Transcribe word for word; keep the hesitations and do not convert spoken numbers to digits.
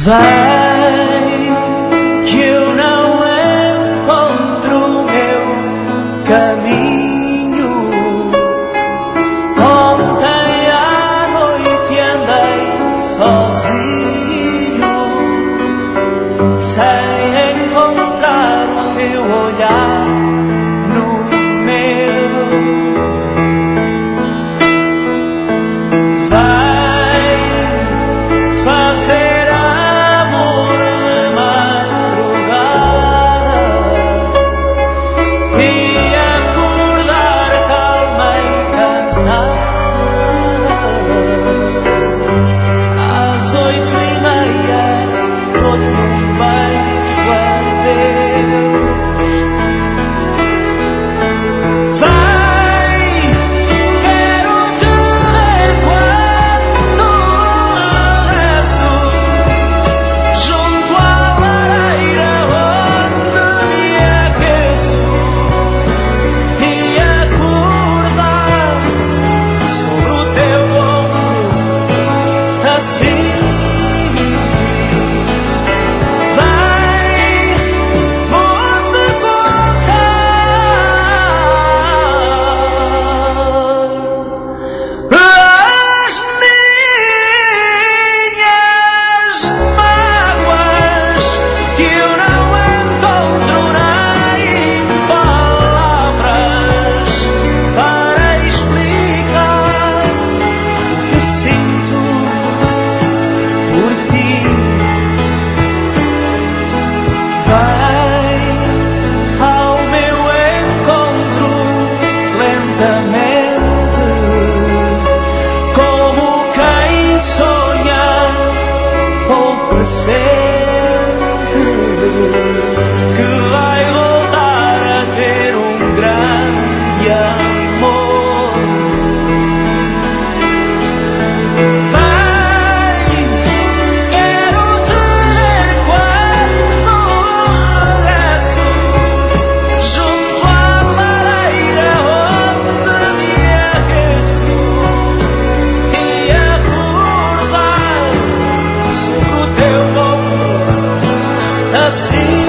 Vai, que eu não encontro o meu caminho. Ontem à noite andei sozinho, sem encontrar o teu olhar no meu. Vai fazer como quem sonha ou pressente que vai voltar a ter um grande amor. Vai, quero te ver quando regresso, junto à lareira onde me aqueço, e acordar sobre o teu ombro assim.